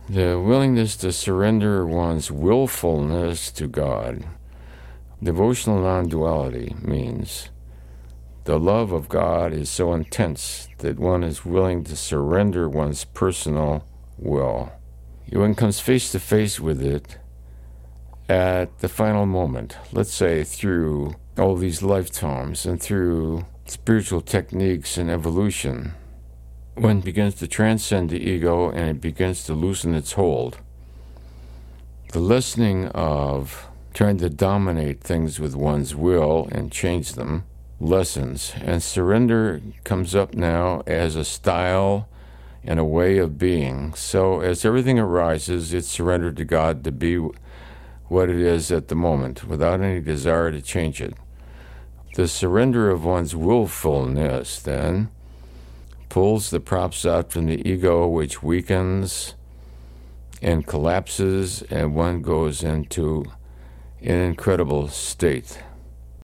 The willingness to surrender one's willfulness to God. Devotional non-duality means the love of God is so intense that one is willing to surrender one's personal will. One comes face to face with it at the final moment, let's say through all these lifetimes and through spiritual techniques and evolution. One begins to transcend the ego and it begins to loosen its hold. The lessening of trying to dominate things with one's will and change them lessens, and surrender comes up now as a style and a way of being. So as everything arises, it's surrendered to God to be what it is at the moment, without any desire to change it. The surrender of one's willfulness, then, pulls the props out from the ego, which weakens and collapses, and one goes into an incredible state.